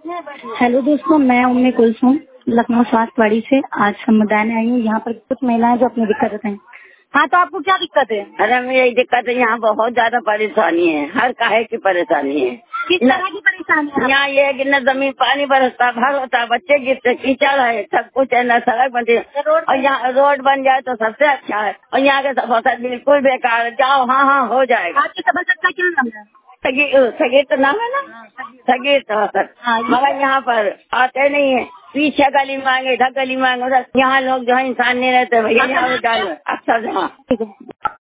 Hello दोस्तों, मैं उम्मी कुलसुम लखनऊ स्वास्थ्यवाड़ी से आज समुदाय में आई हूँ। यहाँ पर कुछ महिलाएं जो अपनी दिक्कत हैं। हाँ, तो आपको क्या दिक्कत है? अरे हमें यही दिक्कत है, यहाँ बहुत ज्यादा परेशानी है, हर काहे की परेशानी है। किस तरह की परेशानी है? यहाँ ये है कि न जमीन पानी बरसता भर होता है, बच्चे गिरते, कीचड़ है, सब कुछ है, न सड़क बनती है। और यहाँ रोड बन जाए तो सबसे अच्छा है। और यहाँ के सफाई बिल्कुल बेकार है। जाओ, हाँ हाँ हो जाएगा। आपकी सभासद का क्या नाम है? सगीर तो नाम है ना, सगीर तो सर। मगर यहाँ पर आते नहीं है, पीछे गली मांगे, इधर गली मांगे, उधर। यहाँ लोग जो है इंसान नहीं रहते भैया, यहाँ डालो अक्सर। हाँ।